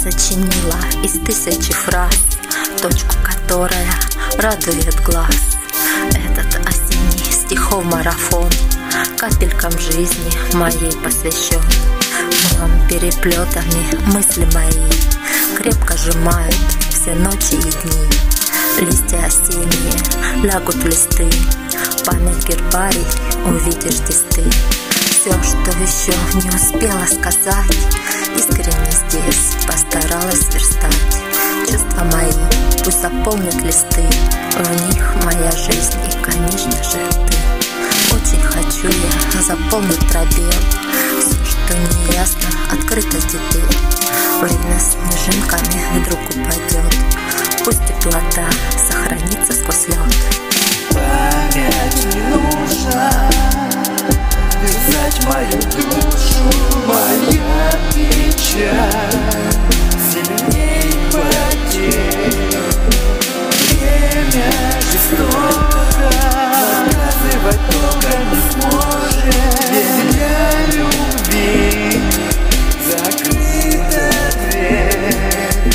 сочинила из тысячи фраз точку, которая радует глаз. Этот осенний стихов марафон капелькам жизни моей посвящен. Переплетами мысли мои крепко сжимают все ночи и дни. Листья осенние лягут в листы, память гербарий увидишь здесь ты. Все, что еще не успела сказать, искренне здесь постаралась сверстать. Чувства мои пусть заполнят листы, в них моя жизнь и, конечно же, ты. Очень хочу я заполнить пробел, все, что неясно, открыто теперь. Время снежинками вдруг упадет, пусть теплота сохранится сквозь лед. Память не нужна держать мою душу, моя печаль сильней потерь. Время жестоко, наказывать долго не сможет, ведь для любви закрыта дверь.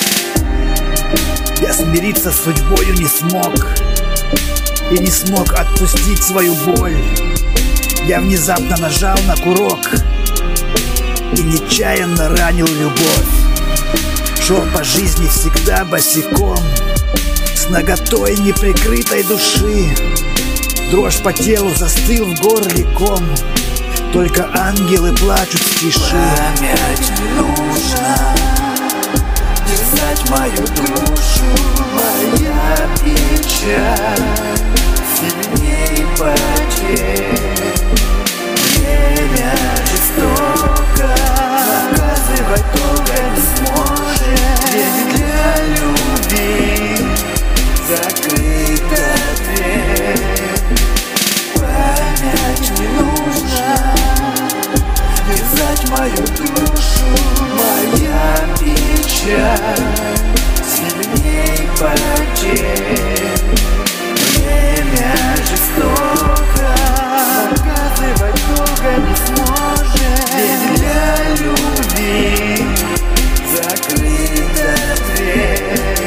Я смириться с судьбою не смог и не смог отпустить свою боль. Я внезапно нажал на курок и нечаянно ранил любовь. Шел по жизни всегда босиком, с наготой неприкрытой души. Дрожь по телу застыл в горле ком, только ангелы плачут в тиши. Память не нужна держать мою душу, моя печаль сильней потерь. Время жестоко, наказывать долго не сможет, ведь для любви закрыта дверь. Память не нужна держать мою душу, моя печаль сильней потерь. Время жестоко, наказывать долго не сможет, ведь для любви закрыта дверь.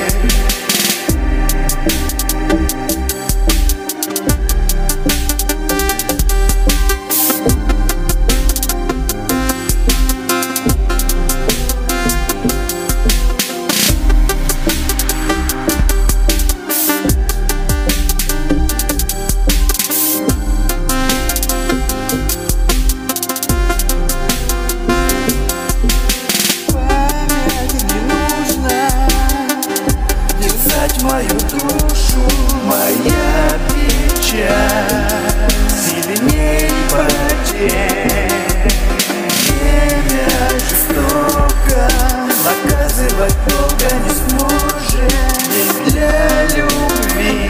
Мою душу, моя печаль сильней потерь. Время жестоко, наказывать долго не сможет, ведь для любви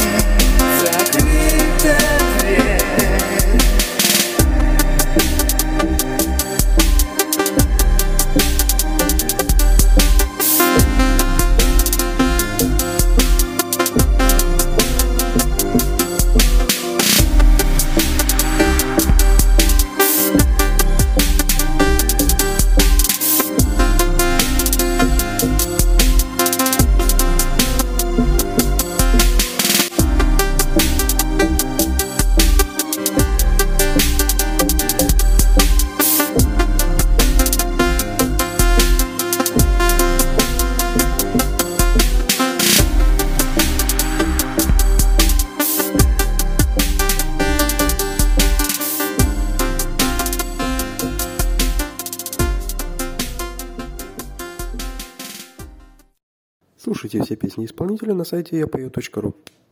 закрыта дверь. Слушайте все песни исполнителя на сайте yapою.ru.